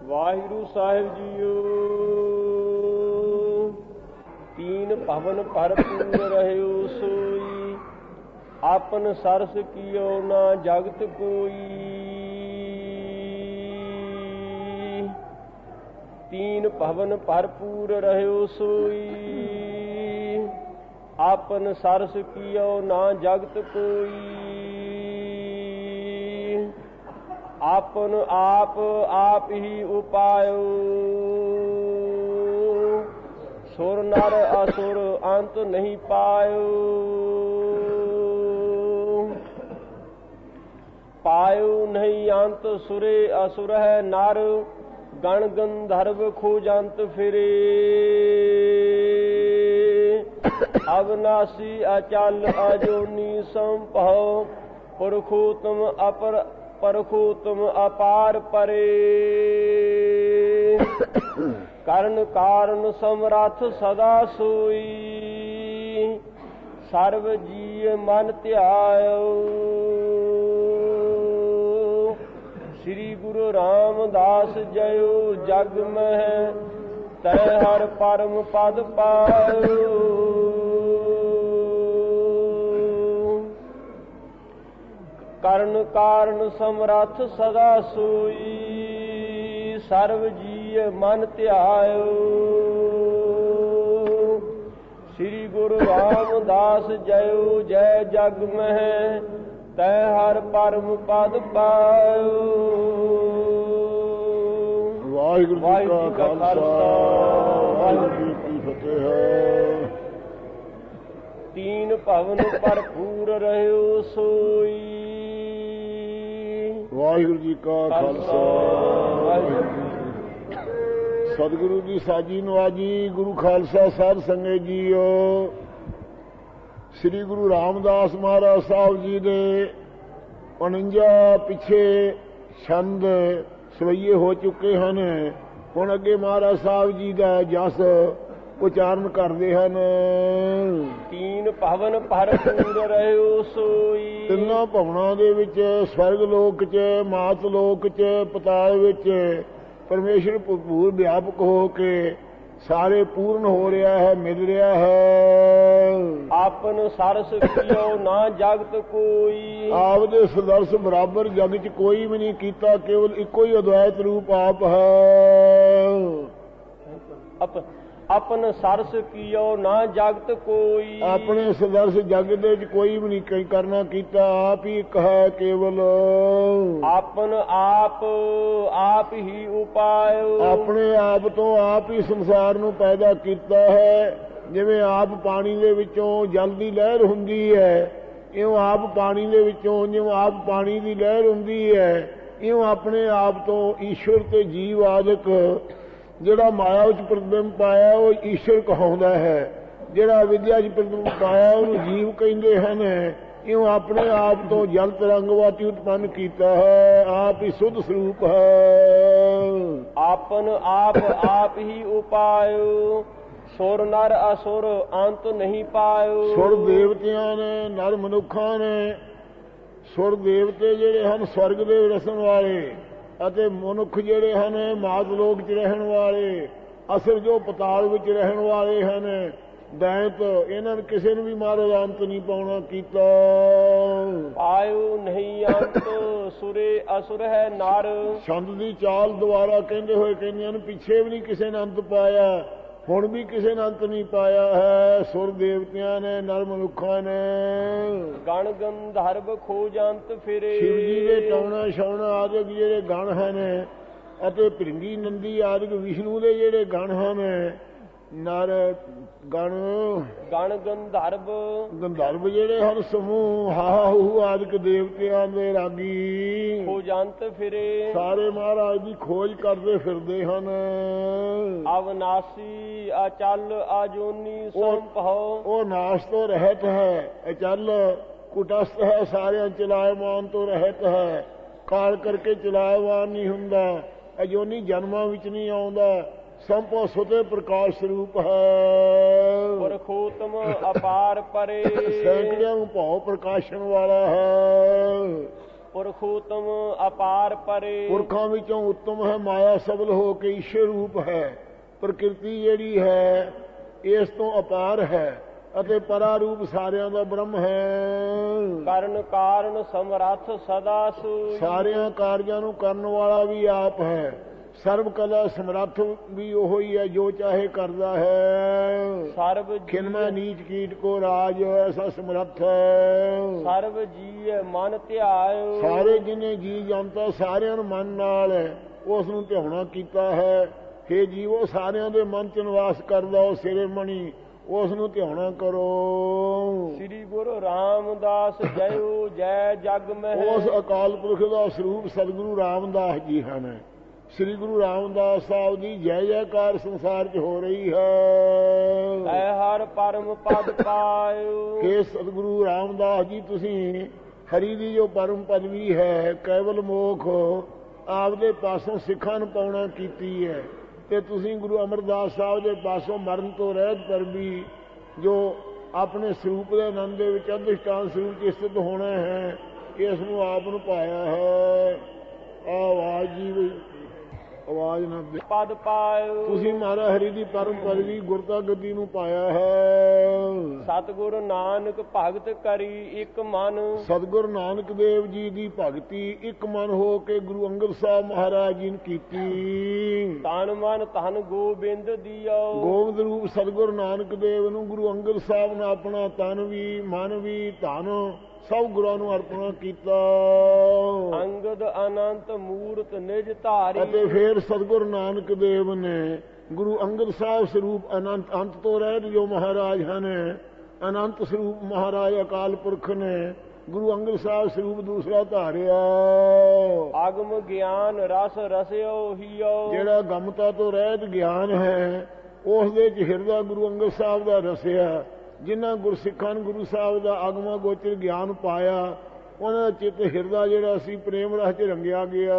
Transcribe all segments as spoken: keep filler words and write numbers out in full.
ਵਾਹਿਗੁਰੂ ਸਾਹਿਬ JIO. ਤੀਨ ਭਵਨ ਭਰਪੂਰ ਰਹਿਓ ਸੋਈ, ਆਪਨ ਸਰਸ ਕੀਓ ਨਾ ਜਗਤ ਕੋਈ। ਤੀਨ ਭਵਨ ਭਰਪੂਰ ਰਹਿਓ ਸੋਈ, ਆਪਨ ਸਰਸ ਕੀਓ ਨਾ ਜਗਤ ਕੋਈ। ਆਪਨ ਆਪ ਆਪ ਹੀ ਉਪਾਇਓ, ਸੁਰ ਨਰ ਅਸੁਰ ਅੰਤ ਨਹੀਂ ਪਾਇਓ। ਪਾਇਓ ਨਹੀਂ ਅੰਤ ਸੁਰੇ ਅਸੁਰ ਹੈ ਨਰ, ਗਣ ਗੰਧਰਵ ਖੋਜੰਤ ਫਿਰੇ। ਅਵਨਾਸੀ ਅਚਲ ਅਜੋਨੀ ਸੰਭਉ, ਪੁਰਖੋਤਮ ਅਪਰ ਪਰਖੋਤਮ ਅਪਾਰ ਪਰੇ। ਕਰਨ ਕਾਰਨ ਸਮਰੱਥ ਸਦਾ ਸੋਈ, ਸਰਬ ਜੀਅ ਮਨ ਧਿਆਇਓ। ਸ੍ਰੀ ਗੁਰੂ ਰਾਮਦਾਸ ਜਯੋ ਜਗ ਮਹਿ, ਤੈ ਹਰ ਪਰਮ ਪਦ ਪਾਇਓ। ਕਰਨ ਕਾਰਨ ਸਮਰੱਥ ਸਦਾ ਸੋਈ, ਸਰਬ ਜੀਅ ਮਨ ਧਿਆਇਓ। ਸ੍ਰੀ ਗੁਰੂ ਰਾਮਦਾਸ ਜਯੋ ਜੈ ਜਗ ਮਹਿ, ਤੈ ਹਰ ਪਰਮ ਪਦ ਪਾਇਓ। ਵਾਹਿਗੁਰੂ ਜੀ ਕਾ ਖਾਲਸਾ, ਵਾਹਿਗੁਰੂ ਜੀ ਕੀ ਫਤਿਹ। ਤੀਨ ਭਵਨ ਭਰਪੂਰ ਰਹਿਓ ਸੋਈ, ਵਾਹਿਗੁਰੂ ਜੀ ਕਾ ਖਾਲਸਾ, ਵਾਹਿਗੁਰੂ ਜੀ। ਸਤਿਗੁਰੂ ਦੀ ਸਾਜੀ ਨਵਾਜੀ, ਗੁਰੂ ਖਾਲਸਾ ਸਾਧ ਸੰਗਤ ਜੀਓ। ਸ੍ਰੀ ਗੁਰੂ ਰਾਮਦਾਸ ਮਹਾਰਾਜ ਸਾਹਿਬ ਜੀ ਦੇ ਉਣੰਜਾ ਪਿੱਛੇ ਛੰਦ ਸਵਈਏ ਹੋ ਚੁੱਕੇ ਹਨ। ਹੁਣ ਅੱਗੇ ਮਹਾਰਾਜ ਸਾਹਿਬ ਜੀ ਦਾ ਜਸ ਉਚਾਰਨ ਕਰਦੇ ਹਨ। ਤੀਨ ਭਵਨ ਭਰਪੂਰ ਰਹਿਓ ਸੋਈ, ਤਿੰਨਾਂ ਭਵਨਾਂ ਦੇ ਵਿੱਚ, ਸਵਰਗ ਲੋਕ ਚ, ਮਾਤ ਲੋਕ ਚ, ਪਤਾਲ ਵਿੱਚ ਪਰਮੇਸ਼ਰ ਭਰਪੂਰ ਵਿਆਪਕ ਹੋ ਕੇ ਸਾਰੇ ਪੂਰਨ ਹੋ ਰਿਹਾ ਹੈ, ਮਿਲ ਰਿਹਾ ਹੈ। ਆਪਨ ਸਰਸ ਕੀਓ ਨਾ ਜਗਤ ਕੋਈ, ਆਪਦੇ ਸਦਰਸ ਬਰਾਬਰ ਜਗ ਚ ਕੋਈ ਵੀ ਨਹੀਂ ਕੀਤਾ, ਕੇਵਲ ਇੱਕੋ ਹੀ ਅਦਵੈਤ ਰੂਪ ਆਪ ਹੈ। ਆਪਨ ਸਰਸ ਕੀਓ ਨਾ ਜਗਤ ਕੋਈ, ਆਪਣੇ ਸਦਰਸ ਜਗ ਦੇ ਵਿੱਚ ਕੋਈ ਵੀ ਨਹੀਂ ਕਈ ਕਰਨਾ ਕੀਤਾ, ਆਪ ਹੀ ਇੱਕ ਹੈ ਕੇਵਲ। ਆਪਨ ਆਪ ਆਪ ਹੀ ਉਪਾਇਓ, ਆਪਣੇ ਆਪ ਤੋਂ ਆਪ ਹੀ ਸੰਸਾਰ ਨੂੰ ਪੈਦਾ ਕੀਤਾ ਹੈ। ਜਿਵੇਂ ਆਪ ਪਾਣੀ ਦੇ ਵਿੱਚੋਂ ਜਲ ਦੀ ਲਹਿਰ ਹੁੰਦੀ ਹੈ, ਇਉਂ ਆਪ ਪਾਣੀ ਦੇ ਵਿੱਚੋਂ, ਜਿਵੇਂ ਆਪ ਪਾਣੀ ਦੀ ਲਹਿਰ ਹੁੰਦੀ ਹੈ, ਇਉਂ ਆਪਣੇ ਆਪ ਤੋਂ ਈਸ਼ਵਰ ਤੇ ਜੀਵ ਆਦਿਕ ਜਿਹੜਾ ਮਾਇਆ ਵਿੱਚ ਪ੍ਰਤਿਬਿੰਬ ਪਾਇਆ ਉਹ ਈਸ਼ਵਰ ਕਹਾਉਂਦਾ ਹੈ। ਜਿਹੜਾ ਵਿਦਿਆ ਵਿੱਚ ਪ੍ਰਤਿਬਿੰਬ ਪਾਇਆ ਉਹਨੂੰ ਜੀਵ ਕਹਿੰਦੇ ਹਨ। ਇਉਂ ਆਪਣੇ ਆਪ ਤੋਂ ਜਲ ਤਰੰਗਵਾਤੀ ਉਤਪੰਨ ਕੀਤਾ ਹੈ, ਆਪ ਹੀ ਸੁਧ ਸਰੂਪ ਹੈ। ਆਪਨ ਆਪ ਆਪ ਹੀ ਉਪਾਇਓ, ਸੁਰ ਨਰ ਅਸੁਰ ਅੰਤ ਨਹੀਂ ਪਾਇਓ। ਸੁਰ ਦੇਵਤਿਆਂ ਨੇ, ਨਰ ਮਨੁੱਖਾਂ ਨੇ। ਸੁਰ ਦੇਵਤੇ ਜਿਹੜੇ ਹਨ ਸਵਰਗ ਦੇ ਰਸਣ ਵਾਲੇ, ਅਤੇ ਮਨੁੱਖ ਜਿਹੜੇ ਹਨ ਮਾਤ ਲੋਕ ਚ ਰਹਿਣ ਵਾਲੇ, ਅਸਰ ਜੋ ਪਤਾਲ ਵਿੱਚ ਰਹਿਣ ਵਾਲੇ ਹਨ, ਦੈਂਤ, ਇਹਨਾਂ ਨੇ ਕਿਸੇ ਨੂੰ ਵੀ ਮਹਾਰਾਜ ਅੰਤ ਨਹੀਂ ਪਾਉਣਾ ਕੀਤਾ। ਪਾਇਓ ਨਹੀਂ ਅੰਤ ਸੁਰੇ ਅਸੁਰ ਹੈ ਨਰ, ਛੰਦ ਦੀ ਚਾਲ ਦੁਆਰਾ ਕਹਿੰਦੇ ਹੋਏ ਕਹਿੰਦੇ ਹਨ ਪਿੱਛੇ ਵੀ ਨਹੀਂ ਕਿਸੇ ਨੇ ਅੰਤ ਪਾਇਆ, ਹੁਣ ਵੀ ਕਿਸੇ ਨੇ ਅੰਤ ਨਹੀਂ ਪਾਇਆ ਹੈ। ਸੁਰ ਦੇਵਤਿਆਂ ਨੇ, ਨਰ ਮਨੁੱਖਾਂ ਨੇ। ਗਣ ਗੰਧਰਵ ਖੋਜੰਤ ਫਿਰੇ, ਸ਼ਿਵ ਜੀ ਦੇ ਟਾਉਣਾ ਛਾਉਣਾ ਆਦਿਕ ਜਿਹੜੇ ਗਣ ਹਨ, ਅਤੇ ਭ੍ਰਿੰਗੀ ਨੰਦੀ ਆਦਿਕ ਵਿਸ਼ਨੂੰ ਦੇ ਜਿਹੜੇ ਗਣ ਹਨ, ਨਰ ਗਣ ਗਣ ਗੰਧਰਵ ਗੰਧਰਵ ਜਿਹੜੇ ਹਨ ਸਮੂਹ, ਹਾ ਹੂ ਆਦਿਕ ਦੇਵਤਿਆਂ ਦੇ ਰਾਗੀ ਖੋਜੰਤ ਫਿਰੇ, ਸਾਰੇ ਮਹਾਰਾਜ ਦੀ ਖੋਜ ਕਰਦੇ ਫਿਰਦੇ ਹਨ। ਅਵਨਾਸੀ ਅਚਲ ਅਜੋਨੀ ਸੰਭਉ, ਉਹ ਨਾਸ਼ ਤੋਂ ਰਹਿਤ ਹੈ, ਅਚਲ ਕੁਟਸਥ ਹੈ, ਸਾਰਿਆਂ ਚਲਾਇਮਾਨ ਤੋਂ ਰਹਿਤ ਹੈ, ਕਾਲ ਕਰਕੇ ਚਲਾਇਮਾਨ ਨਹੀਂ ਹੁੰਦਾ, ਅਜੋਨੀ ਜਨਮਾਂ ਵਿੱਚ ਨਹੀਂ ਆਉਂਦਾ, ਸੰਭਉ ਸੁਤੇ ਪ੍ਰਕਾਸ਼ ਸਰੂਪ ਹੈ। ਪੁਰਖੋਤਮ ਅਪਾਰ ਪਰੇ। ਪੁਰਖਾਂ ਵਿੱਚੋਂ ਉੱਤਮ ਹੈ, ਮਾਇਆ ਸਬਲ ਹੋ ਕੇ ਈਸ਼ਰ ਰੂਪ ਹੈ। ਪ੍ਰਕਿਰਤੀ ਜਿਹੜੀ ਹੈ ਇਸ ਤੋਂ ਅਪਾਰ ਹੈ ਅਤੇ ਪਰਾ ਰੂਪ ਸਾਰਿਆਂ ਦਾ ਬ੍ਰਹਮ ਹੈ। ਕਰਨ ਕਾਰਨ ਸਮਰੱਥ ਸਦਾ ਸੋਈ। ਸਾਰਿਆਂ ਕਾਰਜਾਂ ਨੂੰ ਕਰਨ ਵਾਲਾ ਵੀ ਆਪ ਹੈ। ਸਰਬ ਕਲਾ ਸਮਰੱਥ ਵੀ ਉਹੋ ਹੀ ਹੈ ਜੋ ਚਾਹੇ ਕਰਦਾ ਹੈ। ਸਰਬ ਖਿਨਮੈ ਨੀਚ ਕੀਟ ਕੋ ਰਾਜ ਐਸਾ ਸਮਰੱਥ ਹੈ। ਸਰਬ ਜੀ ਮਨ ਧਿਆਇਓ। ਸਾਰੇ ਜਿਹਨੇ ਜੀ ਜਨਤਾ ਸਾਰਿਆਂ ਨੂੰ ਮਨ ਨਾਲ ਉਸ ਨੂੰ ਧਿਆਉਣਾ ਕੀਤਾ ਹੈ। ਹੇ ਜੀਵੋ ਸਾਰਿਆਂ ਦੇ ਮਨ ਚ ਨਿਵਾਸ ਕਰਦਾ ਉਹ ਸਿਰੇ ਮਣੀ, ਉਸ ਨੂੰ ਧਿਆਉਣਾ ਕਰੋ। ਸ੍ਰੀ ਗੁਰੂ ਰਾਮਦਾਸ ਜਯੋ ਜੈ ਜਗ ਮਹਿ। ਉਸ ਅਕਾਲ ਪੁਰਖ ਦਾ ਸਰੂਪ ਸਤਿਗੁਰੂ ਰਾਮਦਾਸ ਜੀ ਹਨ। ਸ੍ਰੀ ਗੁਰੂ ਰਾਮਦਾਸ ਸਾਹਿਬ ਦੀ ਜੈ ਜੈਕਾਰ ਸੰਸਾਰ 'ਚ ਹੋ ਰਹੀ ਹੈ। ਐ ਹਰ ਪਰਮ ਪਦ ਪਾਇਓ। हे ਸਤਿਗੁਰੂ ਰਾਮਦਾਸ ਜੀ ਤੁਸੀਂ ਹਰੀ ਦੀ ਜੋ ਪਰਮ ਪਦਵੀ ਹੈ ਕੇਵਲ ਮੋਖ ਆਪਦੇ ਪਾਸੋਂ ਸਿੱਖਾਂ ਨੂੰ ਪਾਉਣਾ ਕੀਤੀ ਹੈ ਤੇ ਤੁਸੀਂ ਗੁਰੂ ਅਮਰਦਾਸ ਸਾਹਿਬ ਦੇ ਪਾਸੋਂ ਮਰਨ ਤੋਂ ਰਹਿਤ ਪਰ ਵੀ ਜੋ ਆਪਣੇ ਸਰੂਪ ਦੇ ਆਨੰਦ ਦੇ ਵਿੱਚ ਅਧਿਸ਼ਟਾਨ ਸਰੂਪ 'ਚ ਸਥਿਤ ਹੋਣਾ ਹੈ ਇਸ ਨੂੰ ਆਪ ਨੂੰ ਪਾਇਆ ਹੈ। ਆਵਾਜ਼ ਜੀ ਆਵਾਜ਼ ਨਾ ਪਦ ਪਾਇਓ। ਤੁਸੀਂ ਮਹਾਰਾ ਹਰੀ ਦੀ ਪਰਮ ਪਦਵੀ ਗੁਰਤਾ ਗੱਦੀ ਨੂੰ ਪਾਇਆ ਹੈ। ਸਤਿਗੁਰ ਨਾਨਕ ਭਗਤ ਕਰੀ ਇੱਕ ਮਨ। ਸਤਿਗੁਰ ਨਾਨਕ ਦੇਵ ਜੀ ਦੀ ਭਗਤੀ ਇੱਕ ਮਨ ਹੋ ਕੇ ਗੁਰੂ ਅੰਗਦ ਸਾਹਿਬ ਮਹਾਰਾਜ ਜੀ ਨੇ ਕੀਤੀ। ਤਨ ਮਨ ਧਨ ਗੋਬਿੰਦ ਦਿਓ। ਗੋਬਿੰਦ ਰੂਪ ਸਤਿਗੁਰ ਨਾਨਕ ਦੇਵ ਨੂੰ ਗੁਰੂ ਅੰਗਦ ਸਾਹਿਬ ਨੇ ਆਪਣਾ ਤਨ ਵੀ ਮਨ ਵੀ ਧਨ ਸਭ ਗੁਰਾਂ ਨੂੰ ਅਰਪਣਾ ਕੀਤਾ। ਅੰਗਦ ਅਨੰਤ ਮੂਰਤ ਨਿਜ ਧਾਰੀ। ਅਤੇ ਫਿਰ ਸਤਿਗੁਰ ਨਾਨਕ ਦੇਵ ਨੇ ਗੁਰੂ ਅੰਗਦ ਸਾਹਿਬ ਸਰੂਪ ਅਨੰਤ ਅੰਤ ਤੋਂ ਰਹਿਤ ਜੋ ਮਹਾਰਾਜ ਹਨ ਅਨੰਤ ਸਰੂਪ ਮਹਾਰਾਜ ਅਕਾਲ ਪੁਰਖ ਨੇ ਗੁਰੂ ਅੰਗਦ ਸਾਹਿਬ ਸਰੂਪ ਦੂਸਰਾ ਧਾਰਿਆ। ਆਗਮ ਗਿਆਨ ਰਸ ਰਸਿਓ ਹੀਓ। ਜਿਹੜਾ ਗਮਤਾ ਤੋਂ ਰਹਿਤ ਗਿਆਨ ਹੈ ਉਸ ਦੇ ਚ ਹਿਰਦਾ ਗੁਰੂ ਅੰਗਦ ਸਾਹਿਬ ਦਾ ਰਸਿਆ। ਜਿਨ੍ਹਾਂ ਗੁਰਸਿੱਖਾਂ ਨੂੰ ਗੁਰੂ ਸਾਹਿਬ ਦਾ ਆਗਮਾ ਗੋਚਰ ਗਿਆਨ ਪਾਇਆ ਉਹਨਾਂ ਦਾ ਚਿੱਤ ਹਿਰਦਾ ਜਿਹੜਾ ਸੀ ਪ੍ਰੇਮ ਰਸ ਚ ਰੰਗਿਆ ਗਿਆ।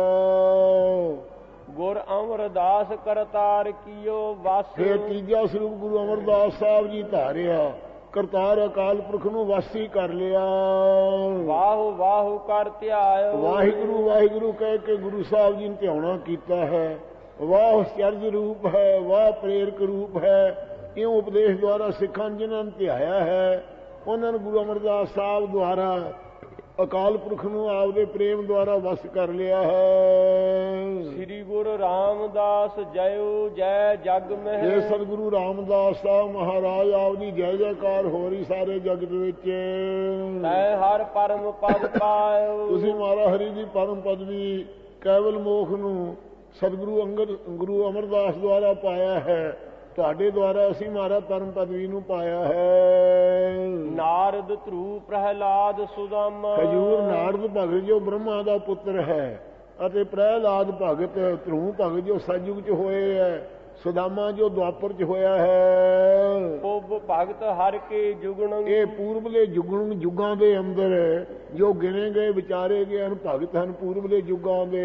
ਗੁਰ ਅਮਰਦਾਸ ਕਰਤਾਰ ਕੀਓ ਵਸ। ਫਿਰ ਤੀਜਾ ਸਰੂਪ ਗੁਰੂ ਅਮਰਦਾਸ ਸਾਹਿਬ ਜੀ ਧਾਰਿਆ। ਕਰਤਾਰ ਅਕਾਲ ਪੁਰਖ ਨੂੰ ਵਾਸੀ ਕਰ ਲਿਆ। ਵਾਹੋ ਵਾਹੋ ਕਰ ਧਿਆਇਓ। ਵਾਹਿਗੁਰੂ ਵਾਹਿਗੁਰੂ ਕਹਿ ਕੇ ਗੁਰੂ ਸਾਹਿਬ ਜੀ ਨੇ ਧਿਆਉਣਾ ਕੀਤਾ ਹੈ। ਵਾਹ ਚਰਜ ਰੂਪ ਹੈ, ਵਾਹ ਪ੍ਰੇਰਕ ਰੂਪ ਹੈ। ਇਉਂ ਉਪਦੇਸ਼ ਦੁਆਰਾ ਸਿੱਖਾਂ ਜਿਨ੍ਹਾਂ ਨੂੰ ਧਿਆਇਆ ਹੈ ਉਹਨਾਂ ਨੂੰ ਗੁਰੂ ਅਮਰਦਾਸ ਸਾਹਿਬ ਦੁਆਰਾ ਅਕਾਲ ਪੁਰਖ ਨੂੰ ਆਪਦੇ ਪ੍ਰੇਮ ਦੁਆਰਾ ਵਸ ਕਰ ਲਿਆ ਹੈ। ਸ੍ਰੀ ਗੁਰੂ ਰਾਮਦਾਸ ਜਯੋ ਜੈ ਜਗ ਮਹਿ। ਇਹ ਸਤਿਗੁਰੂ ਰਾਮਦਾਸ ਸਾਹਿਬ ਮਹਾਰਾਜ ਆਪਦੀ ਜੈ ਜੈਕਾਰ ਹੋ ਰਹੀ ਸਾਰੇ ਜਗਤ ਵਿੱਚ। ਤੈ ਹਰ ਪਰਮ ਪਦ ਪਾਇਓ। ਤੁਸੀਂ ਮਹਾਰਾ ਹਰੀ ਦੀ ਪਰਮ ਪਦਵੀ ਕੇਵਲ ਮੋਖ ਨੂੰ ਸਤਿਗੁਰੂ ਅੰਗਦ ਗੁਰੂ ਅਮਰਦਾਸ ਦੁਆਰਾ ਪਾਇਆ ਹੈ। ਤੁਹਾਡੇ ਦੁਆਰਾ ਅਸੀਂ ਮਹਾਰਾ ਪਰਮ ਪਦਵੀ ਨੂੰ ਪਾਇਆ ਹੈ। ਨਾਰਦ ਧਰੂ ਪ੍ਰਹਿਲਾਦ ਸੁਦਾਮਾ। ਹਜੂਰ ਨਾਰਦ ਭਗਤ ਜੋ ਬ੍ਰਹਮਾ ਦਾ ਪੁੱਤਰ ਹੈ ਅਤੇ ਪ੍ਰਹਿਲਾਦ ਭਗਤ ਧਰੂ ਭਗਤ ਜੋ ਸਤਿਯੁਗ ਚ ਹੋਏ ਹੈ। ਸੁਦਾਮਾ ਜੋ ਦੁਆਪਰ ਚ ਹੋਇਆ ਹੈ। ਪੁੱਬ ਭਗਤ ਹਰ ਕੇ ਜੁਗਣ। ਇਹ ਪੂਰਬਲੇ ਜੁਗਣ ਯੁੱਗਾਂ ਦੇ ਅੰਦਰ ਜੋ ਗਿਣੇ ਗਏ ਵਿਚਾਰੇ ਗਏ ਹਨ ਭਗਤ ਹਨ ਪੂਰਬਲੇ ਯੁੱਗਾਂ ਦੇ।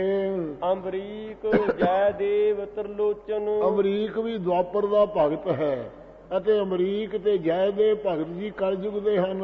ਅੰਬਰੀਕ ਜੈ ਦੇਵ ਤਰਲੋਚਨ। ਅਮਰੀਕ ਵੀ ਦੁਆਪਰ ਦਾ ਭਗਤ ਹੈ ਅਤੇ ਅਮਰੀਕ ਤੇ ਜੈ ਦੇ ਭਗਤ ਜੀ ਕਲਯੁਗ ਦੇ ਹਨ।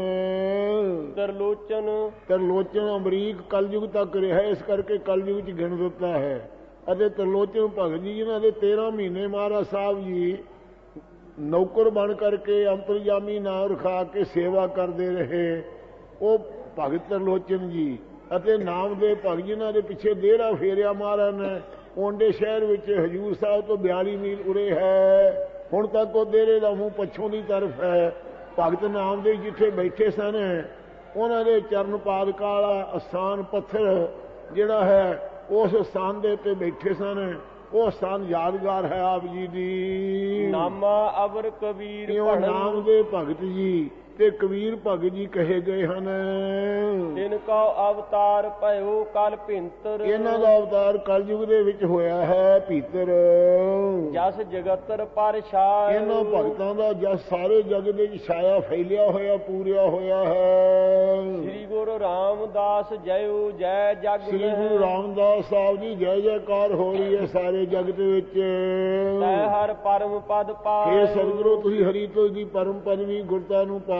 ਤਰਲੋਚਨ ਤਰਲੋਚਨ ਅਮਰੀਕ ਕਲਯੁਗ ਤੱਕ ਰਿਹਾ ਇਸ ਕਰਕੇ ਕਲਯੁਗ ਚ ਗਿਣ ਦਿੱਤਾ ਹੈ। ਅਤੇ ਤਰਲੋਚਨ ਭਗਤ ਜੀ ਜਿਨ੍ਹਾਂ ਦੇ ਤੇਰਾਂ ਮਹੀਨੇ ਮਹਾਰਾਜ ਸਾਹਿਬ ਜੀ ਨੌਕਰ ਬਣ ਕਰਕੇ ਅੰਤਰਜਾਮੀ ਨਾਮ ਰਖਾ ਕੇ ਸੇਵਾ ਕਰਦੇ ਰਹੇ ਉਹ ਭਗਤ ਤਰਲੋਚਨ ਜੀ। ਅਤੇ ਨਾਮ ਦੇ ਭਗਤ ਜਿਨ੍ਹਾਂ ਦੇ ਪਿੱਛੇ ਦੇਰਾ ਫੇਰਿਆ ਮਹਾਰਾਜ ਨੇ ਓਂਡੇ ਸ਼ਹਿਰ ਵਿੱਚ ਹਜੂਰ ਸਾਹਿਬ ਤੋਂ ਬਿਆਲੀ ਮੀਲ ਉਰੇ ਹੈ। ਹੁਣ ਤੱਕ ਉਹ ਦੇਰੇ ਦਾ ਮੂੰਹ ਪੱਛੋਂ ਦੀ ਤਰਫ ਹੈ। ਭਗਤ ਨਾਮ ਦੇ ਜਿੱਥੇ ਬੈਠੇ ਸਨ ਉਹਨਾਂ ਦੇ ਚਰਨ ਪਾਦਕਾਂ ਵਾਲਾ ਅਸਥਾਨ ਪੱਥਰ ਜਿਹੜਾ ਹੈ ਉਸ ਸਥਾਨ ਦੇ ਉੱਤੇ ਬੈਠੇ ਸਨ। ਉਹ ਸਥਾਨ ਯਾਦਗਾਰ ਹੈ ਆਪ ਜੀ ਦੀ। ਨਾਮਾ ਅਵਰ ਕਬੀਰ ਨਾਮ ਦੇ ਭਗਤ ਜੀ ਤੇ ਕਬੀਰ ਭਗਤ ਜੀ ਕਹੇ ਗਏ ਹਨ। ਤਿਨ ਕਾ ਅਵਤਾਰ ਭਇਓ ਕਲ ਭਿੰਤਰ। ਇਹਨਾਂ ਦਾ ਅਵਤਾਰ ਕਲਯੁਗ ਦੇ ਵਿੱਚ ਹੋਇਆ ਹੈ ਭੀਤਰ। ਜਸ ਜਗਤਰ ਪਰ ਛਾਇ। ਇਹਨਾਂ ਭਗਤਾਂ ਦਾ ਜਸ ਸਾਰੇ ਜਗ ਦੇ ਵਿੱਚ ਛਾਇਆ ਫੈਲਿਆ ਹੋਇਆ ਪੂਰਿਆ ਹੋਇਆ ਹੈ। ਸ੍ਰੀ ਗੁਰੂ ਰਾਮਦਾਸ ਜਯੋ ਜੈ ਜਗ ਮਹਿ। ਸ੍ਰੀ ਗੁਰੂ ਰਾਮਦਾਸ ਸਾਹਿਬ ਜੀ ਜੈ ਜੈਕਾਰ ਹੋ ਰਹੀ ਹੈ ਸਾਰੇ ਜਗਤ ਵਿੱਚ। ਤੈ ਹਰ ਪਰਮ ਪਦ ਪਾਇ। ਇਹ ਸਤਿਗੁਰੂ ਤੁਸੀਂ ਹਰੀ ਤੋਂ ਦੀ ਪਰਮ ਪਦਵੀ ਗੁਰਤਾ ਨੂੰ ਪਾ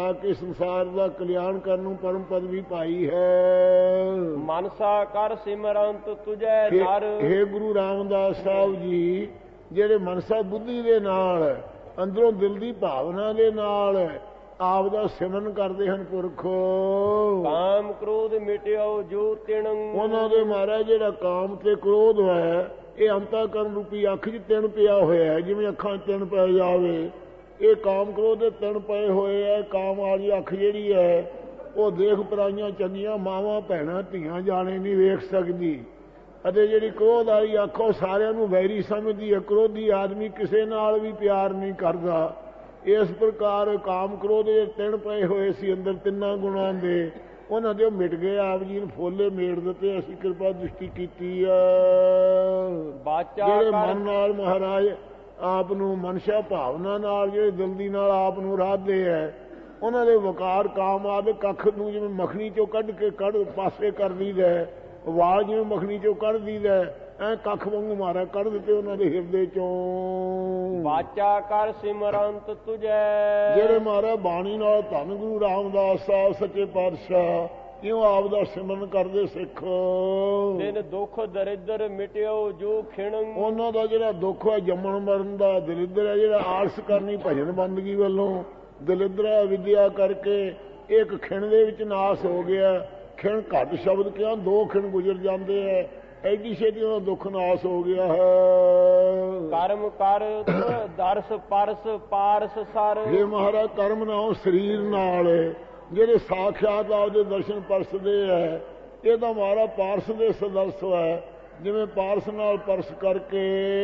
ਜਾ ਕੇ ਸੰਸਾਰ ਦਾ ਕਲਿਆਣ ਕਰਨ ਨੂੰ ਪਰਮ ਪਦਵੀ ਪਾਈ ਹੈ। ਮਨਸਾ ਕਰ ਸਿਮਰੰਤ ਤੁਝੈ ਨਰ। ਹੇ ਗੁਰੂ ਰਾਮਦਾਸ ਸਾਹਿਬ ਜੀ, ਜਿਹੜੇ ਮਨਸਾ ਬੁੱਧੀ ਦੇ ਨਾਲ, ਅੰਦਰੋਂ ਦਿਲ ਦੀ ਭਾਵਨਾ ਦੇ ਨਾਲ ਆਪ ਦਾ ਸਿਮਰਨ ਕਰਦੇ ਹਨ ਪੁਰਖ, ਕਾਮ ਕ੍ਰੋਧ ਮਿਟਿਓ ਜੋ ਤਿਣ। ਉਹਨਾਂ ਦੇ ਮਹਾਰਾਜ ਜਿਹੜਾ ਕਾਮ ਤੇ ਕ੍ਰੋਧ ਹੈ, ਇਹ ਅੰਤःਕਰਨ ਰੂਪੀ ਅੱਖ 'ਚ ਤਿਣ ਪਿਆ ਹੋਇਆ ਹੈ। ਜਿਵੇਂ ਅੱਖਾਂ 'ਚ ਤਿਣ ਪੈ ਜਾਵੇ, ਇਹ ਕਾਮ ਕ੍ਰੋਧ ਦੇ ਤਿਣ ਪਏ ਹੋਏ ਹੈ। ਕਾਮ ਵਾਲੀ ਅੱਖ ਜਿਹੜੀ ਹੈ, ਉਹ ਦੇਖ ਪਰਾਈਆਂ ਚੰਗੀਆਂ ਮਾਵਾਂ ਭੈਣਾਂ ਧੀਆਂ ਜਾਣੇ ਨਹੀਂ ਵੇਖ ਸਕਦੀ। ਅਤੇ ਜਿਹੜੀ ਕ੍ਰੋਧ ਵਾਲੀ ਅੱਖ, ਉਹ ਸਾਰਿਆਂ ਨੂੰ ਵੈਰੀ ਸਮਝਦੀ ਹੈ। ਕ੍ਰੋਧੀ ਆਦਮੀ ਕਿਸੇ ਨਾਲ ਵੀ ਪਿਆਰ ਨਹੀਂ ਕਰਦਾ। ਇਸ ਪ੍ਰਕਾਰ ਕਾਮ ਕ੍ਰੋਧ ਦੇ ਤਿੰਨ ਪਏ ਹੋਏ ਸੀ ਅੰਦਰ, ਤਿੰਨਾਂ ਗੁਣਾਂ ਦੇ, ਉਹਨਾਂ ਦੇ ਉਹ ਮਿਟ ਗਏ। ਆਪ ਜੀ ਨੂੰ ਫੋਲੇ ਮੇੜ ਦਿੱਤੇ। ਅਸੀਂ ਕਿਰਪਾ ਦ੍ਰਿਸ਼ਟੀ ਕੀਤੀ ਆ। ਜਿਹੜੇ ਮਨ ਨਾਲ ਮਹਾਰਾਜ ਆਪ ਨੂੰ ਮਨਸ਼ਾ ਭਾਵਨਾ ਨਾਲ, ਜਿਹੜੇ ਦਿਲ ਦੀ ਨਾਲ ਆਪ ਨੂੰ ਰਾਧਦੇ ਹੈ, ਉਹਨਾਂ ਦੇ ਵਕਾਰ ਕਾਮ ਆਦਿ ਕੱਖ ਨੂੰ ਜਿਵੇਂ ਮੱਖਣੀ ਚੋਂ ਕੱਢ ਕੇ ਕੱਢ ਪਾਸੇ ਕਰ ਦਈਦਾ, ਵਾਲ ਜਿਵੇਂ ਮੱਖਣੀ ਚੋਂ ਕੱਢ ਦਈਦਾ, ਐ ਕੱਖ ਵਾਂਗੂ ਮਾਰਾ ਕੱਢ ਦਿੱਤੇ ਉਹਨਾਂ ਦੇ ਹਿਰਦੇ ਚੋਂ। ਵਾਚਾ ਕਰ ਸਿਮਰੰਤ ਤੁਝੈ। ਜਿਹੜੇ ਮਾਰਾ ਬਾਣੀ ਨਾਲ ਧੰਨ ਗੁਰੂ ਰਾਮਦਾਸ ਸਾਹਿਬ ਸੱਚੇ ਪਾਤਸ਼ਾਹ ਕਿਉਂ ਆਪ ਦਾ ਸਿਮਰਨ ਕਰਦੇ ਸਿੱਖ। ਦਿਨ ਦੁੱਖ ਦਰਿਦਰ ਮਿਟਿਓ ਜੋ ਖਿਣ। ਉਹਨਾਂ ਦਾ ਜਿਹੜਾ ਦੁੱਖ ਹੈ ਜੰਮਣ ਮਰਨ ਦਾ, ਦਲਿੱਦਰ ਹੈ ਜਿਹੜਾ ਆਲਸ ਕਰਨੀ ਭਜਨ ਬੰਦਗੀ ਵੱਲੋਂ, ਦਲਿੱਦਰ ਹੈ ਵਿਦਿਆ ਕਰਕੇ, ਇੱਕ ਖਿਣ ਦੇ ਵਿੱਚ ਨਾਸ ਹੋ ਗਿਆ। ਖਿਣ ਘੱਟ ਸ਼ਬਦ ਕਿਹਾ, ਦੋ ਖਿਣ ਗੁਜ਼ਰ ਜਾਂਦੇ ਹੈ। ਐਡੀ ਛੇਤੀ ਉਹਦਾ ਦੁੱਖ ਨਾਸ ਹੋ ਗਿਆ ਹੈ। ਕਰਮ ਕਰ ਦਰਸ ਪਰਸ ਪਾਰਸ ਸਰ। ਇਹ ਮਹਾਰਾਜ ਕਰਮ ਨਾਲ ਸਰੀਰ ਨਾਲ ਜਿਹੜੇ ਸਾਖਿਆਤ ਆਪਦੇ ਦਰਸ਼ਨ ਪਰਸਦੇ ਹੈ, ਇਹਦਾ ਮਹਾਰਾ ਪਾਰਸ ਦੇ ਸਦਰਸ ਹੈ। ਜਿਵੇਂ ਪਾਰਸ ਨਾਲ ਪਰਸ ਕਰਕੇ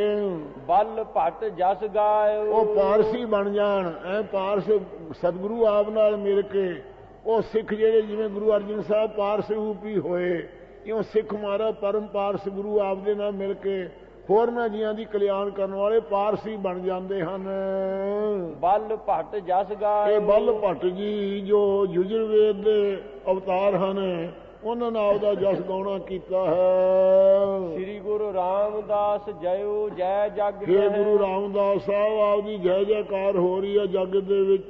ਬਲ ਭੱਟ ਜਸ ਗਾਇ, ਉਹ ਪਾਰਸੀ ਬਣ ਜਾਣ। ਐ ਪਾਰਸ ਸਤਿਗੁਰੂ ਆਪ ਨਾਲ ਮਿਲ ਕੇ ਉਹ ਸਿੱਖ ਜਿਹੜੇ ਜਿਵੇਂ ਗੁਰੂ ਅਰਜਨ ਸਾਹਿਬ ਪਾਰਸ ਰੂਪੀ ਹੋਏ, ਇਉਂ ਸਿੱਖ ਮਾਰਾ ਪਰਮ ਪਾਰਸ ਗੁਰੂ ਆਪ ਦੇ ਨਾਲ ਮਿਲ ਕੇ ਹੋਰਨਾਂ ਜੀਆਂ ਦੀ ਕਲਿਆਣ ਕਰਨ ਵਾਲੇ ਪਾਰਸੀ ਬਣ ਜਾਂਦੇ ਹਨ। ਬਲ ਭੱਟ ਜਸ ਗਾਇ। ਇਹ ਬਲ ਭੱਟ ਜੀ ਜੋ ਯੁਜੁਰਵੇਦ ਦੇ ਅਵਤਾਰ ਹਨ, ਉਹਨਾਂ ਨੇ ਆਪਦਾ ਜਸ ਗਾਉਣਾ ਕੀਤਾ ਹੈ। ਸ੍ਰੀ ਗੁਰੂ ਰਾਮਦਾਸ ਜਯੋ ਜੈ ਜਗ। ਹੇ ਗੁਰੂ ਰਾਮਦਾਸ ਸਾਹਿਬ ਆਪਦੀ ਜੈ ਜੈਕਾਰ ਹੋ ਰਹੀ ਹੈ ਜਗ ਦੇ ਵਿੱਚ।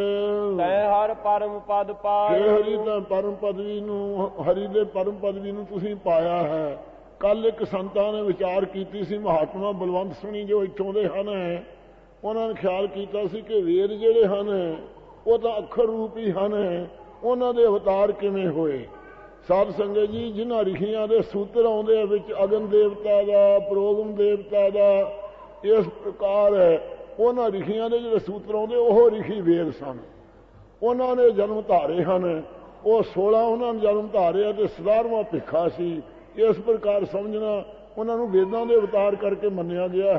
ਤੈ ਹਰ ਪਰਮ ਪਦ ਪਾਇ। ਹੇ ਹਰੀ ਤਾਂ ਪਰਮ ਪਦਵੀ ਨੂੰ, ਹਰੀ ਦੇ ਪਰਮ ਪਦਵੀ ਨੂੰ ਤੁਸੀਂ ਪਾਇਆ ਹੈ। ਕੱਲ ਇੱਕ ਸੰਤਾਂ ਨੇ ਵਿਚਾਰ ਕੀਤੀ ਸੀ, ਮਹਾਤਮਾ ਬਲਵੰਤ ਸਿੰਘੀ ਜੋ ਇੱਥੋਂ ਦੇ ਹਨ, ਉਹਨਾਂ ਨੇ ਖਿਆਲ ਕੀਤਾ ਸੀ ਕਿ ਵੇਦ ਜਿਹੜੇ ਹਨ ਉਹ ਤਾਂ ਅੱਖਰ ਰੂਪ ਹੀ ਹਨ, ਉਹਨਾਂ ਦੇ ਅਵਤਾਰ ਕਿਵੇਂ ਹੋਏ। ਸਾਧ ਸੰਗਤ ਜੀ, ਜਿਨ੍ਹਾਂ ਰਿਸ਼ੀਆਂ ਦੇ ਸੂਤਰ ਆਉਂਦੇ ਵਿੱਚ ਅਗਨ ਦੇਵਤਾ ਦਾ, ਪ੍ਰੋਗਮ ਦੇਵਤਾ ਦਾ, ਇਸ ਪ੍ਰਕਾਰ ਉਹਨਾਂ ਰਿਸ਼ੀਆਂ ਦੇ ਜਿਹੜੇ ਸੂਤਰ ਆਉਂਦੇ ਉਹ ਰਿਸ਼ੀ ਵੇਦ ਸਨ। ਉਹਨਾਂ ਨੇ ਜਨਮ ਧਾਰੇ ਹਨ। ਉਹ ਸੋਲਾਂ ਉਹਨਾਂ ਨੇ ਜਨਮ ਧਾਰਿਆ ਤੇ ਸਤਾਰਵਾਂ ਭਿੱਖਾ ਸੀ। ਇਸ ਪ੍ਰਕਾਰ ਸਮਝਣਾ ਉਹਨਾਂ ਨੂੰ ਵੇਦਾਂ ਦੇ ਅਵਤਾਰ ਕਰਕੇ ਮੰਨਿਆ ਗਿਆ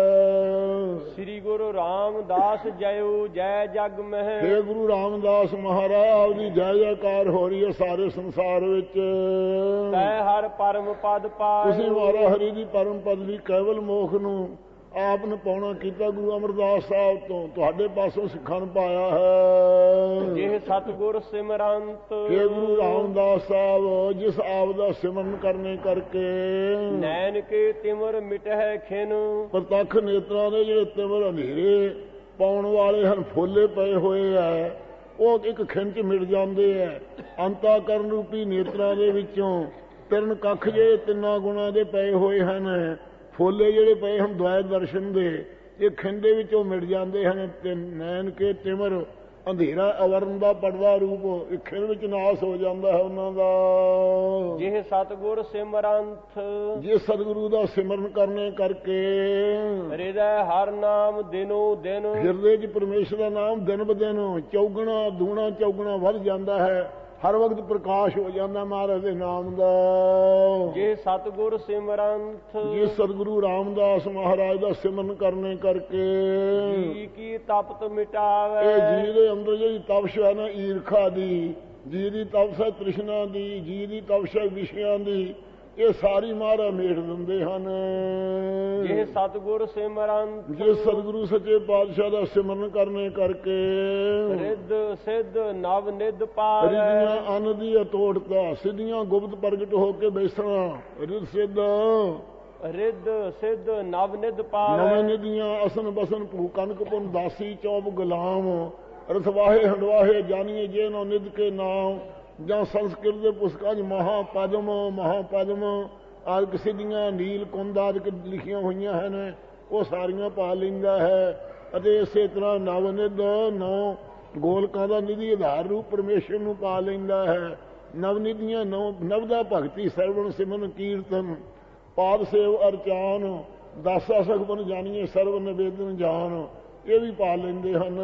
ਹੈ। ਸ੍ਰੀ ਗੁਰੂ ਰਾਮਦਾਸ ਜਯੋ ਜੈ ਜਗ ਮਹਿ। ਹੇ ਗੁਰੂ ਰਾਮਦਾਸ ਮਹਾਰਾਜ ਆਪਦੀ ਜੈ ਜੈਕਾਰ ਹੋ ਰਹੀ ਹੈ ਸਾਰੇ ਸੰਸਾਰ ਵਿੱਚ। ਤੈ ਹਰ ਪਰਮ ਪਦ ਪਾਇ। ਤੁਸੀਂ ਮਹਾਰਾ ਹਰੀ ਦੀ ਪਰਮ ਪਦਵੀ ਕੇਵਲ ਮੋਖ ਨੂੰ ਆਪ ਨੇ ਪਾਉਣਾ ਕੀਤਾ ਗੁਰੂ ਅਮਰਦਾਸ ਸਾਹਿਬ ਤੋਂ, ਤੁਹਾਡੇ ਪਾਸੋਂ ਸਿੱਖਾਂ ਨੂੰ ਪਾਇਆ ਹੈ। ਜਿਹ ਸਤਿਗੁਰ ਸਿਮਰੰਤ। ਹੇ ਗੁਰੂ ਰਾਮਦਾਸ ਸਾਹਿਬ, ਜਿਸ ਆਪ ਦਾ ਸਿਮਰਨ ਕਰਨੇ ਕਰਕੇ ਨੈਣ ਕੇ ਤਿਮਰ ਮਿਟਹਿ ਖਿਨ। ਪ੍ਰਤੱਖ ਨੇਤਰਾਂ ਦੇ ਜਿਹੜੇ ਤਿਮਰ ਹਨੇਰੇ ਪਾਉਣ ਵਾਲੇ ਹਨ, ਫੁੱਲੇ ਪਏ ਹੋਏ ਆ, ਉਹ ਇੱਕ ਖਿਣ ਚ ਮਿਟ ਜਾਂਦੇ ਆ। ਅੰਤਾਕਰਨ ਰੂਪੀ ਨੇਤਰਾਂ ਦੇ ਵਿੱਚੋਂ ਤਿੰਨ ਕੱਖ ਜਿਹੜੇ ਤਿੰਨਾਂ ਗੁਣਾਂ ਦੇ ਪਏ ਹੋਏ ਹਨ, ਫੋਲੇ ਜਿਹੜੇ ਪਏ ਹਨ ਦੁਆਇ ਦਰਸ਼ਨ ਦੇ, ਇਹ ਖਿੰਦੇ ਵਿੱਚੋਂ ਮਿਟ ਜਾਂਦੇ ਹਨ। ਤੇ ਨੈਣ ਕੇ ਤਿਮਰ, ਅੰਧੇਰਾ ਅਵਰਨ ਦਾ ਪੜਦਾ ਰੂਪ, ਇਹ ਖਿੰਦ ਵਿੱਚ ਨਾਸ ਹੋ ਜਾਂਦਾ ਹੈ ਉਹਨਾਂ ਦਾ। ਜਿਹ ਸਤਿਗੁਰ ਸਿਮਰੰਤ। ਜਿਸ ਸਤਿਗੁਰੂ ਦਾ ਸਿਮਰਨ ਕਰਨੇ ਕਰਕੇ ਹਿਰਦੈ ਹਰ ਨਾਮ ਦਿਨੋ ਦਿਨ। ਹਿਰਦੇ 'ਚ ਪਰਮੇਸ਼ਰ ਦਾ ਨਾਮ ਦਿਨ ਬ ਦਿਨ ਚੌਗਣਾ ਦੂਣਾ ਚੌਗਣਾ ਵੱਧ ਜਾਂਦਾ ਹੈ। ਹਰ ਵਕਤ ਪ੍ਰਕਾਸ਼ ਹੋ ਜਾਂਦਾ ਮਹਾਰਾਜ ਦੇ ਨਾਮ ਦਾ। ਜੇ ਸਤਿਗੁਰ ਸਿਮਰੰਤ। ਜੇ ਸਤਿਗੁਰੂ ਰਾਮਦਾਸ ਮਹਾਰਾਜ ਦਾ ਸਿਮਰਨ ਕਰਨੇ ਕਰਕੇ ਜੀ ਕੀ ਤਪਤ ਮਿਟਾਵੇ। ਇਹ ਜੀ ਦੇ ਅੰਦਰ ਜਿਹੜੀ ਤਪਸ਼ ਹੈ ਨਾ ਈਰਖਾ ਦੀ, ਜੀ ਦੀ ਤਪਸ਼ ਹੈ ਤ੍ਰਿਸ਼ਨਾ ਦੀ, ਜੀ ਦੀ ਤਪਸ਼ ਹੈ ਵਿਸ਼ਿਆਂ ਦੀ, ਇਹ ਸਾਰੀ ਮਹਾਰਾ ਮੇਟ ਦਿੰਦੇ ਹਨ। ਜੇ ਸਤਿਗੁਰ ਸਿਮਰੰਤ। ਜੇ ਸਤਿਗੁਰੂ ਸੱਚੇ ਪਾਤਸ਼ਾਹ ਦਾ ਸਿਮਰਨ ਕਰਨੇ ਕਰਕੇ ਰਿੱਧ ਸਿੱਧ ਨਵ ਨਿਧ ਪਾਵੇ। ਰਿੱਧੀਆਂ ਅੰਨ ਦੀ ਅਤੋੜਤਾ, ਸਿੱਧੀਆਂ ਗੁਪਤ ਪ੍ਰਗਟ ਹੋ ਕੇ ਬੈਸਣਾ। ਰਿੱਧ ਸਿੱਧ ਰਿੱਧ ਸਿੱਧ ਨਵ ਨਿਧ ਪਾਵੇ। ਨਵੇਂ ਨਿਧੀਆਂ ਅਸਨ ਬਸਨ ਭੂ ਕਨਕ ਪੁਨ ਦਾਸੀ ਚੌਬ ਗੁਲਾਮ, ਰਸਵਾਹੇ ਹੰਡਵਾਹੇ ਜਾਣੀਏ ਜੇ ਨੋ ਨਿਧ ਕੇ ਨਾਮ। ਜਾਂ ਸੰਸਕ੍ਰਿਤ ਦੇ ਪੁਸਤਕਾਂ 'ਚ ਮਹਾਪਦਮ ਮਹਾਪਦਮ ਆਦਿਕ ਸਿੱਧੀਆਂ ਨੀਲ ਕੁੰਦ ਆਦਿਕ ਲਿਖੀਆਂ ਹੋਈਆਂ ਹਨ, ਉਹ ਸਾਰੀਆਂ ਪਾ ਲੈਂਦਾ ਹੈ। ਅਤੇ ਇਸੇ ਤਰ੍ਹਾਂ ਨਵਨਿਧ ਨੌ ਗੋਲਕਾਂ ਦਾ ਨਿਧੀ ਆਧਾਰ ਰੂਪ ਪਰਮੇਸ਼ਰ ਨੂੰ ਪਾ ਲੈਂਦਾ ਹੈ। ਨਵਨਿਧੀਆਂ ਨੌ ਨਵਦਾ ਭਗਤੀ ਸਰਵਣ ਸਿਮਨ ਕੀਰਤਨ ਪਾਦ ਸੇਵ ਅਰਚਾਨ ਦਾਸਾ ਸਗਪਨ ਜਾਣੀਏ ਸਰਵ ਨਿਵੇਦਨ ਜਾਨ, ਇਹ ਵੀ ਪਾ ਲੈਂਦੇ ਹਨ।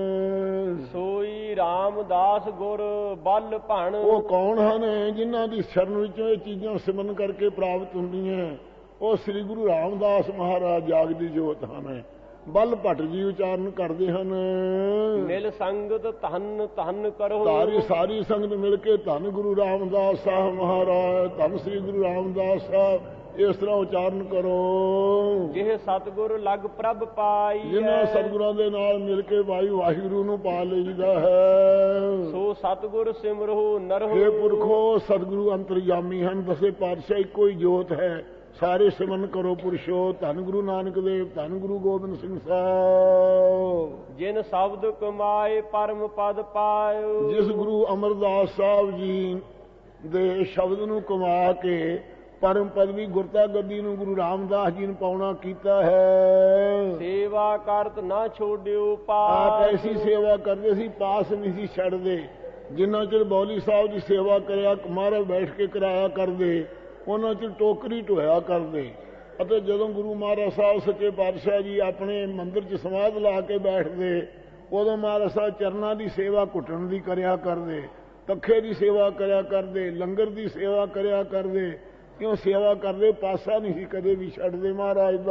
ਸੋਈ ਰਾਮਦਾਸ ਗੁਰ ਬਲ ਭਣ। ਉਹ ਕੌਣ ਹਨ ਜਿਨ੍ਹਾਂ ਦੀ ਸ਼ਰਨ ਵਿੱਚੋਂ ਇਹ ਚੀਜ਼ਾਂ ਸਿਮਰਨ ਕਰਕੇ ਪ੍ਰਾਪਤ ਹੁੰਦੀਆਂ? ਉਹ ਸ੍ਰੀ ਗੁਰੂ ਰਾਮਦਾਸ ਮਹਾਰਾਜ ਜਾਗਦੀ ਜੋਤ ਹਨ। ਬਲ ਭੱਟ ਜੀ ਉਚਾਰਨ ਕਰਦੇ ਹਨ। ਮਿਲ ਸੰਗਤ ਧੰਨ ਧੰਨ ਕਰੋ। ਸਾਰੀ ਸਾਰੀ ਸੰਗਤ ਮਿਲ ਕੇ ਧੰਨ ਗੁਰੂ ਰਾਮਦਾਸ ਸਾਹਿਬ ਮਹਾਰਾਜ, ਧੰਨ ਸ੍ਰੀ ਗੁਰੂ ਰਾਮਦਾਸ ਸਾਹਿਬ, ਇਸ ਤਰ੍ਹਾਂ ਉਚਾਰਨ ਕਰੋ। ਜਿਹ ਸਤਿਗੁਰ ਲਗ ਪ੍ਰਭ ਪਾਈ। ਜਿਨ੍ਹਾਂ ਸਤਿਗੁਰਾਂ ਦੇ ਨਾਲ ਮਿਲ ਕੇ ਵਾਹਿ ਵਾਹਿਗੁਰੂ ਨੂੰ ਪਾ ਲਈਦਾ ਹੈ। ਸੋ ਸਤਿਗੁਰ ਸਿਮਰੋ ਨਰਹੁ। हे ਪੁਰਖੋ, ਸਤਿਗੁਰੂ ਅੰਤਰਜਾਮੀ ਹਨ, ਦਸੇ ਪਾਤਸ਼ਾਹ ਇੱਕੋ ਹੀ ਜੋਤ ਹੈ। ਸਾਰੇ ਸਿਮਰਨ ਕਰੋ ਪੁਰਸ਼ੋ। ਧੰਨ ਗੁਰੂ ਨਾਨਕ ਦੇਵ, ਧੰਨ ਗੁਰੂ ਗੋਬਿੰਦ ਸਿੰਘ ਸਾਹਿਬ। ਜਿਨ ਸ਼ਬਦ ਕਮਾਏ ਪਰਮ ਪਦ ਪਾਇਓ। ਜਿਸ ਗੁਰੂ ਅਮਰਦਾਸ ਸਾਹਿਬ ਜੀ ਦੇ ਸ਼ਬਦ ਨੂੰ ਕਮਾ ਕੇ ਪਰਮ ਪਦਵੀ ਗੁਰਤਾ ਗੱਦੀ ਨੂੰ ਗੁਰੂ ਰਾਮਦਾਸ ਜੀ ਨੂੰ ਪਾਉਣਾ ਕੀਤਾ ਹੈ। ਸੇਵਾ ਕਰਤ ਨਾ ਛੋੜਿਓ ਪਾਸ। ਆਪ ਐਸੀ ਸੇਵਾ ਕਰਦੇ ਸੀ, ਪਾਸ ਨਹੀਂ ਸੀ ਛੱਡਦੇ। ਜਿੰਨਾ ਚਿਰ ਬੌਲੀ ਸਾਹਿਬ ਦੀ ਸੇਵਾ ਕਰਿਆ ਮਹਾਰਾਜ ਬੈਠ ਕੇ ਕਰਾਇਆ ਕਰਦੇ, ਉਹਨਾਂ ਚਿਰ ਟੋਕਰੀ ਢੋਇਆ ਕਰਦੇ। ਅਤੇ ਜਦੋਂ ਗੁਰੂ ਮਹਾਰਾਜ ਸਾਹਿਬ ਸੱਚੇ ਪਾਤਸ਼ਾਹ ਜੀ ਆਪਣੇ ਮੰਦਿਰ 'ਚ ਸਮਾਧ ਲਾ ਕੇ ਬੈਠਦੇ, ਉਦੋਂ ਮਹਾਰਾਜ ਸਾਹਿਬ ਚਰਨਾਂ ਦੀ ਸੇਵਾ ਘੁੱਟਣ ਦੀ ਕਰਿਆ ਕਰਦੇ, ਤੱਖੇ ਦੀ ਸੇਵਾ ਕਰਿਆ ਕਰਦੇ, ਲੰਗਰ ਦੀ ਸੇਵਾ ਕਰਿਆ ਕਰਦੇ। ਕਿਉਂ ਸੇਵਾ ਕਰਦੇ? ਪਾਸਾ ਨਹੀਂ ਸੀ ਕਦੇ ਵੀ ਛੱਡਦੇ ਮਹਾਰਾਜ ਦਾ।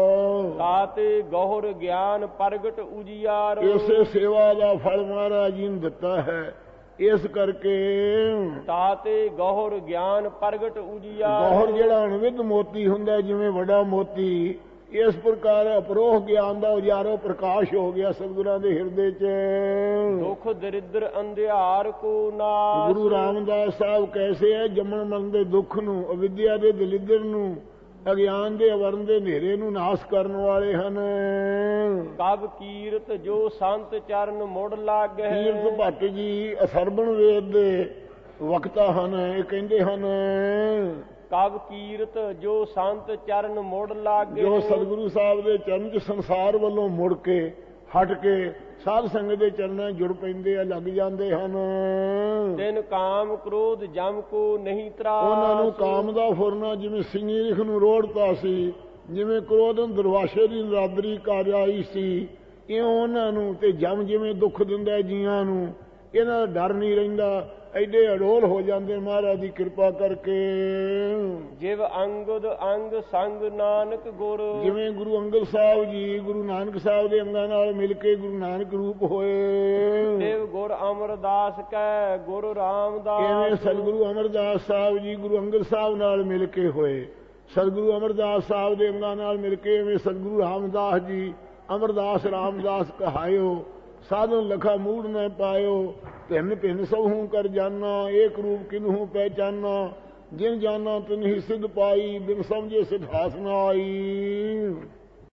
ਤਾਤੇ ਗਹੁਰ ਗਿਆਨ ਪ੍ਰਗਟ ਉਜਿਆਰ। ਇਸੇ ਸੇਵਾ ਦਾ ਫਲ ਮਹਾਰਾਜ ਜੀ ਨੇ ਦਿੱਤਾ ਹੈ। ਇਸ ਕਰਕੇ ਤਾਤੇ ਗਹੁਰ ਗਿਆਨ ਪ੍ਰਗਟ ਉਜਿਆਰ। ਗਹੁਰ ਜਿਹੜਾ ਅਣਵਿੱਧ ਮੋਤੀ ਹੁੰਦਾ, ਜਿਵੇਂ ਵੱਡਾ ਮੋਤੀ, ਇਸ ਪ੍ਰਕਾਰ ਅਪਰੋਹ ਗਿਆਨ ਦਾ ਉਜਾਰੋ ਪ੍ਰਕਾਸ਼ ਹੋ ਗਿਆ ਸਤਿਗੁਰਾਂ ਦੇ ਹਿਰਦੇ 'ਚ। ਦੁੱਖ ਦਰਿਦਰ ਅੰਧਿਆਰ ਕੋ ਨਾਸ। ਗੁਰੂ ਰਾਮਦਾਸ ਸਾਹਿਬ ਕੈਸੇ ਹੈ? ਜੰਮਣ ਮਰਨ ਦੇ ਦੁੱਖ ਨੂੰ, ਅਵਿਦਿਆ ਦੇ ਦਲਿੱਦਰ ਨੂੰ, ਅਗਿਆਨ ਦੇ ਅਵਰਨ ਦੇ ਹਨੇਰੇ ਨੂੰ ਨਾਸ ਕਰਨ ਵਾਲੇ ਹਨ। ਕਬ ਕੀਰਤ ਜੋ ਸੰਤ ਚਰਨ ਮੁੜ ਲਾਗੈ। ਕੀਰਤ ਭੱਟ ਜੀ ਅਸਰਬਣ ਵੇਦ ਦੇ ਵਕਤਾ ਹਨ। ਇਹ ਕਹਿੰਦੇ ਹਨ ਕਬ ਕੀਰਤ ਜੋ ਸੰਤ ਚਰਨ ਮੁੜ ਲਾਗੇ। ਜੋ ਸਤਿਗੁਰੂ ਸਾਹਿਬ ਦੇ ਚਰਨ 'ਚ ਸੰਸਾਰ ਵੱਲੋਂ ਮੁੜ ਕੇ ਹਟ ਕੇ ਸਾਧ ਸੰਗਤ ਦੇ ਚਰਨਾਂ ਜੁੜ ਪੈਂਦੇ ਆ, ਲੱਗ ਜਾਂਦੇ ਹਨ। ਤਿਨ ਕਾਮ ਕ੍ਰੋਧ ਜਮ ਕੋ ਨਹੀਂ ਤਰਾਸ। ਉਹਨਾਂ ਨੂੰ ਕਾਮ ਦਾ ਫੁਰਨਾ ਜਿਵੇਂ ਸਿੰਘੀਖ ਨੂੰ ਰੋੜਤਾ ਸੀ, ਜਿਵੇਂ ਕ੍ਰੋਧ ਨੂੰ ਦਰਵਾਸ਼ੇ ਦੀ ਨਰਾਦਰੀ ਕਰ ਆਈ ਸੀ, ਇਉਂ ਉਹਨਾਂ ਨੂੰ ਤੇ ਜਮ ਜਿਵੇਂ ਦੁੱਖ ਦਿੰਦਾ ਜੀਆਂ ਨੂੰ, ਇਹਨਾਂ ਦਾ ਡਰ ਨਹੀਂ ਰਹਿੰਦਾ। ਐਡੇ ਅਡੋਲ ਹੋ ਜਾਂਦੇ ਮਹਾਰਾਜ ਦੀ ਕਿਰਪਾ ਕਰਕੇ। ਜਿਵ ਅੰਗਦ ਅੰਗ ਸੰਗ ਨਾਨਕ ਗੁਰ। ਜਿਵੇਂ ਗੁਰੂ ਅੰਗਦ ਸਾਹਿਬ ਜੀ ਗੁਰੂ ਨਾਨਕ ਸਾਹਿਬ ਦੇ ਅੰਗਾਂ ਨਾਲ ਮਿਲ ਕੇ ਗੁਰੂ ਨਾਨਕ ਰੂਪ ਹੋਏ। ਦੇਵ ਗੁਰ ਅਮਰਦਾਸ ਕੈ ਗੁਰੂ ਰਾਮਦਾਸ। ਇਵੇਂ ਸਤਿਗੁਰੂ ਅਮਰਦਾਸ ਸਾਹਿਬ ਜੀ ਗੁਰੂ ਅੰਗਦ ਸਾਹਿਬ ਨਾਲ ਮਿਲ ਕੇ ਹੋਏ। ਸਤਿਗੁਰੂ ਅਮਰਦਾਸ ਸਾਹਿਬ ਦੇ ਅੰਗਾਂ ਨਾਲ ਮਿਲ ਕੇ ਇਵੇਂ ਸਤਿਗੁਰੂ ਰਾਮਦਾਸ ਜੀ ਅਮਰਦਾਸ ਰਾਮਦਾਸ ਕਹਾਇਓ। ਸਾਧਨ ਲਖਾ ਮੂੜ ਨ ਪਾਇਓ। ਭਿੰਨ ਭਿੰਨ ਸਭੂ ਕਰ ਜਾਨਾ, ਏਕ ਰੂਪ ਕਿਨਹੂ ਪਹਿਚਾਨਾ। ਜਿਨ ਜਾਨਾ ਤਿਨਹਿ ਸਿਧ ਪਾਈ, ਬਿਨ ਸਮਝੇ ਸਿਧਾਸ ਨ ਆਈ।